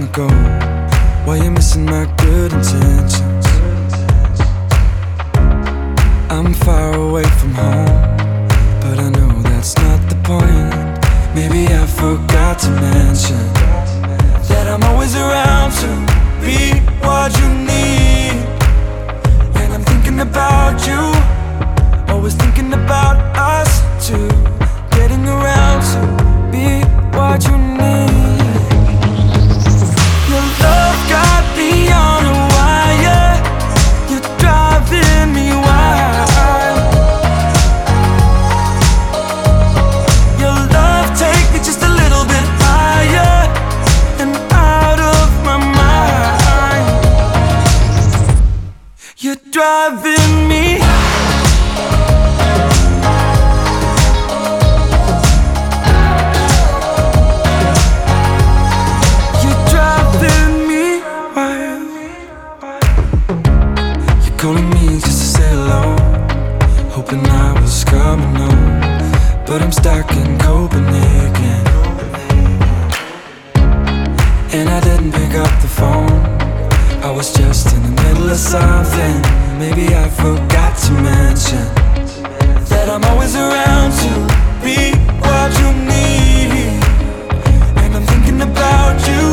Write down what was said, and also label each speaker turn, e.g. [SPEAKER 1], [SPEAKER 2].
[SPEAKER 1] go while you're missing my good intentions. I'm far away from home, but I know that's not the point. Maybe I forgot to mention that I'm always around to be what you need. And I'm thinking about you, always thinking about us two, getting around to be what you need. Your love got me on a wire, you're driving me wild. Your love take me just a little bit higher and out of my mind. You're driving me. Calling me just to say hello, hoping I was coming home, but I'm stuck in Copenhagen. And I didn't pick up the phone, I was just in the middle of something. Maybe I forgot to mention that I'm always around to be what you need. And I'm thinking about you,